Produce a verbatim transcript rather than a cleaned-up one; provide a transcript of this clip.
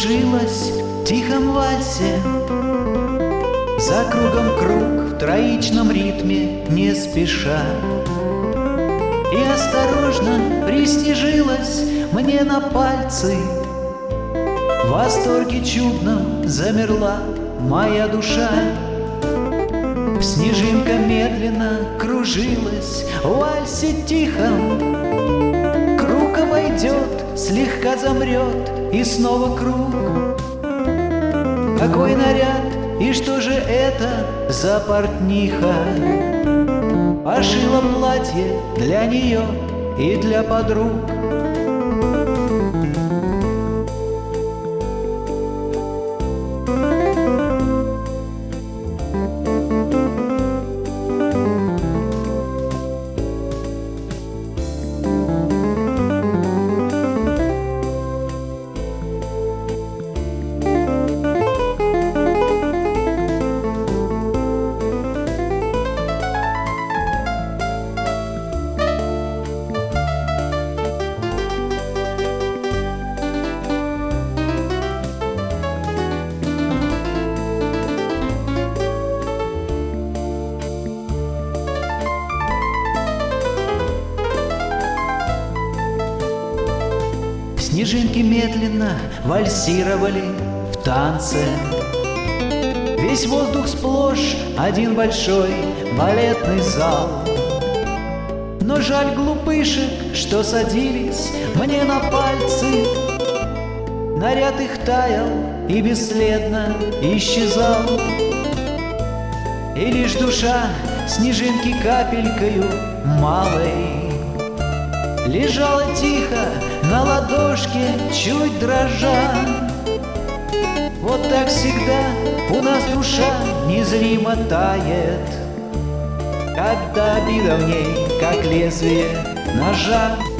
кружилась в тихом вальсе. За кругом круг в троичном ритме не спеша, и осторожно приснежилась мне на пальцы. В восторге чудном замерла моя душа. Снежинка медленно кружилась в вальсе тихом. Круг обойдет, слегка замрет, и снова круг. Какой наряд, и что же это за портниха пошила платье для нее и для подруг? Снежинки медленно вальсировали в танце. Весь воздух сплошь один большой балетный зал. Но жаль глупышек, что садились мне на пальцы. Наряд их таял и бесследно исчезал. И лишь душа снежинки капелькою малой лежала тихо на ладошке, чуть дрожа. Вот так всегда у нас душа незримо тает, когда обида в ней, как лезвие ножа.